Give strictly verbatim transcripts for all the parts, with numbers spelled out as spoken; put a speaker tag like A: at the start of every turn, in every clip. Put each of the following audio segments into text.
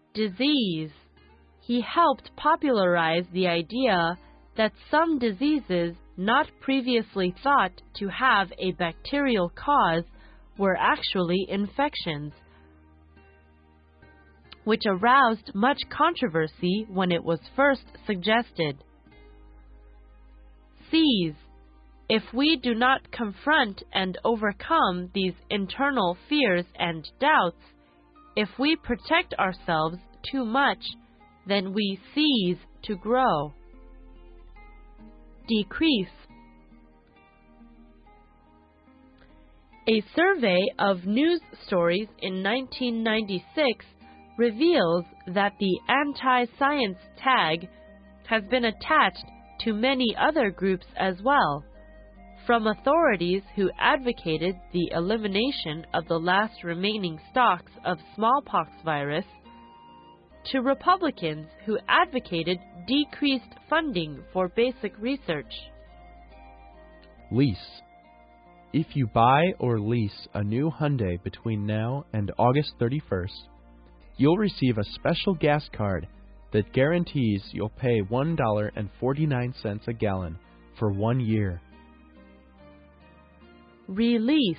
A: Disease. He helped popularize the idea that some diseases not previously thought to have a bacterial cause were actually infections, which aroused much controversy when it was first suggested. Seize. If we do not confront and overcome these internal fears and doubts, if we protect ourselves too much, then we cease to grow. Decrease. A survey of news stories in nineteen ninety-six reveals that the anti-science tag has been attached to many other groups as well, from authorities who advocated the elimination of the last remaining stocks of smallpox virus to Republicans who advocated decreased funding for basic research.
B: Lease. If you buy or lease a new Hyundai between now and August thirty-first, you'll receive a special gas card that guarantees you'll pay one dollar and forty-nine cents a gallon for one year.
A: Release.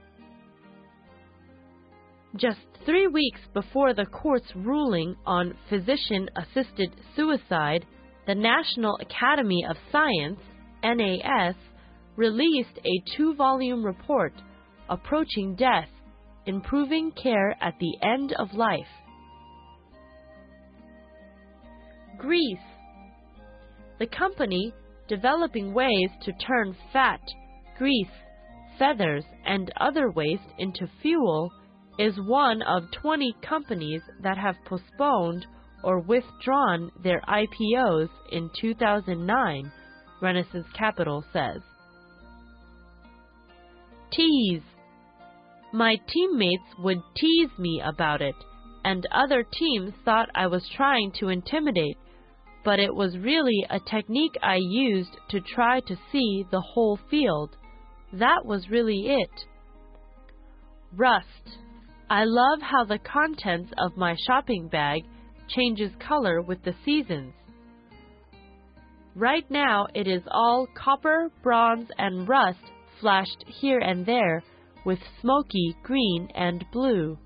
A: Just three weeks before the court's ruling on physician-assisted suicide, the National Academy of Science, N A S, released a two-volume report, Approaching Death, Improving Care at the End of Life. Grease. The company developing ways to turn fat, grease, feathers, and other waste into fuel is one of twenty companies that have postponed or withdrawn their I P Os in two thousand nine, Renaissance Capital says. Tease. My teammates would tease me about it, and other teams thought I was trying to intimidate, but it was really a technique I used to try to see the whole field. That was really it. Rust. I love how the contents of my shopping bag changes color with the seasons. Right now it is all copper, bronze, and rust flashed here and there with smoky green and blue.